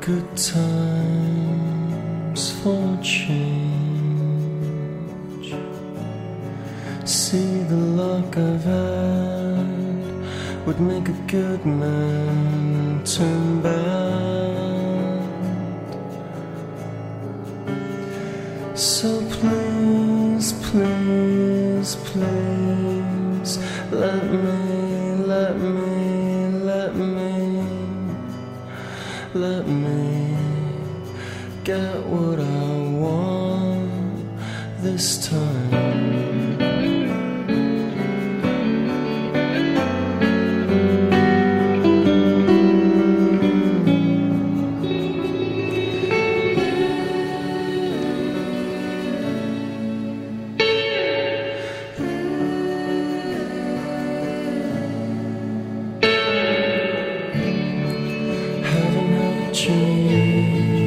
Good times for change. See, the luck I've had would make a good man turn bad. So please, please, please, let me get what I want this time. Having a dream